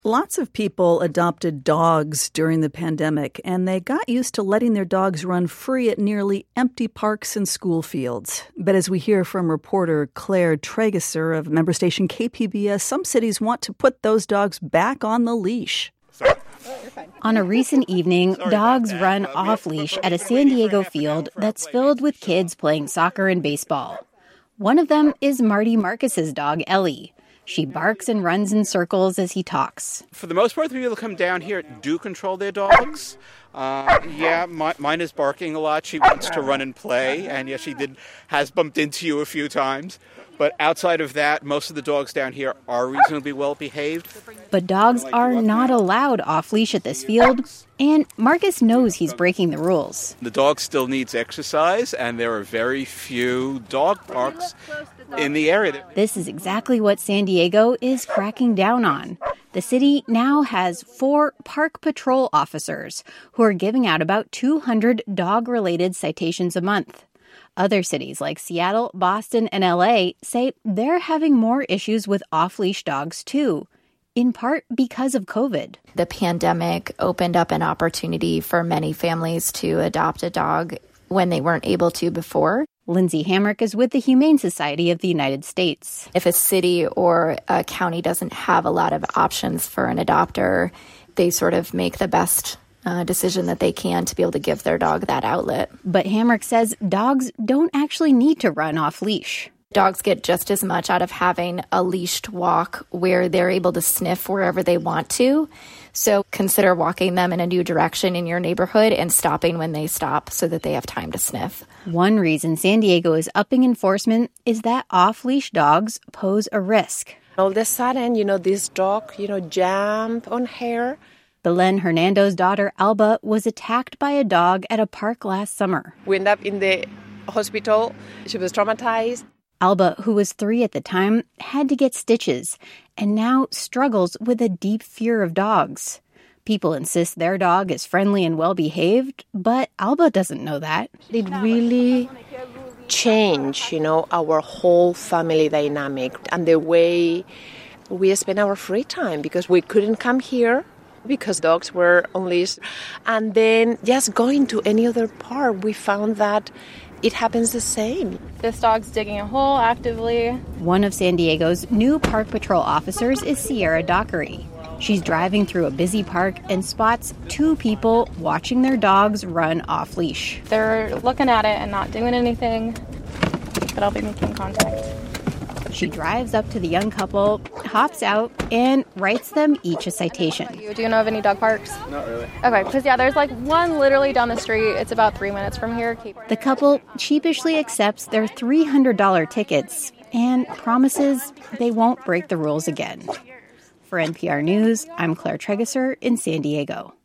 Lots of people adopted dogs during the pandemic, and they got used to letting their dogs run free at nearly empty parks and school fields. But as we hear from reporter Claire Trageser of member station KPBS, some cities want to put those dogs back on the leash. On a recent evening, dogs run off-leash at a San Diego field that's filled with kids playing soccer and baseball. One of them is Marty Marcus's dog, Ellie. She barks and runs in circles as he talks. For the most part, the people that come down here do control their dogs. Mine is barking a lot. She wants to run and play, and yes, has bumped into you a few times. But outside of that, most of the dogs down here are reasonably well behaved. But dogs are not allowed off-leash at this field, and Marcus knows he's breaking the rules. The dog still needs exercise, and there are very few dog parks in the area. This is exactly what San Diego is cracking down on. The city now has 4 park patrol officers who are giving out about 200 dog-related citations a month. Other cities like Seattle, Boston, and LA say they're having more issues with off-leash dogs too, in part because of COVID. The pandemic opened up an opportunity for many families to adopt a dog when they weren't able to before. Lindsay Hamrick is with the Humane Society of the United States. If a city or a county doesn't have a lot of options for an adopter, they sort of make the best decision that they can to be able to give their dog that outlet. But Hamrick says dogs don't actually need to run off-leash. Dogs get just as much out of having a leashed walk where they're able to sniff wherever they want to. So consider walking them in a new direction in your neighborhood and stopping when they stop so that they have time to sniff. One reason San Diego is upping enforcement is that off-leash dogs pose a risk. All of a sudden, this dog, jump on her. Belen Hernando's daughter, Alba, was attacked by a dog at a park last summer. We ended up in the hospital. She was traumatized. Alba, who was 3 at the time, had to get stitches and now struggles with a deep fear of dogs. People insist their dog is friendly and well-behaved, but Alba doesn't know that. It really changed, our whole family dynamic and the way we spend our free time because we couldn't come here because dogs were on leash. And then just going to any other park, we found that it happens the same. This dog's digging a hole actively. One of San Diego's new park patrol officers is Sierra Dockery. She's driving through a busy park and spots 2 people watching their dogs run off-leash. They're looking at it and not doing anything, but I'll be making contact. She drives up to the young couple, hops out, and writes them each a citation. Do you know of any dog parks? Not really. Okay, because there's one literally down the street. It's about 3 minutes from here. The couple sheepishly accepts their $300 tickets and promises they won't break the rules again. For NPR News, I'm Claire Trageser in San Diego.